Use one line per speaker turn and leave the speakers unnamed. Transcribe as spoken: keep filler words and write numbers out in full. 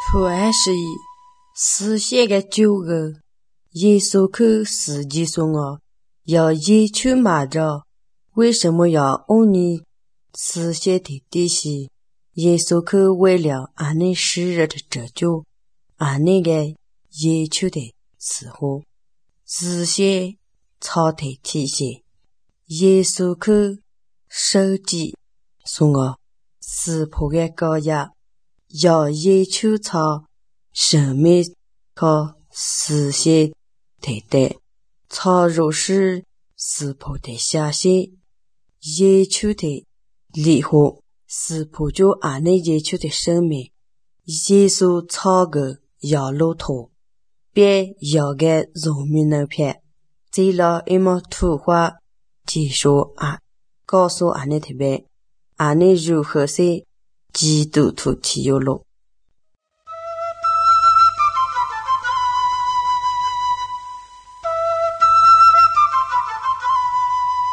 出埃是以实现个九个耶稣去实际上哦，要耶去马着，为什么要按你实现的底细？耶稣去为了俺那世人的拯救，俺那个耶去的时候，实现超的体现。耶稣去手机送我死破的高压，要耶去超生命和实现的的，超入是死破的下线，耶去的离合，死破就俺那耶去的生命，耶稣超个要路途，别要个容民能片，这了一么图画。解说啊，告诉俺那特别，俺那如何是基督徒体有路。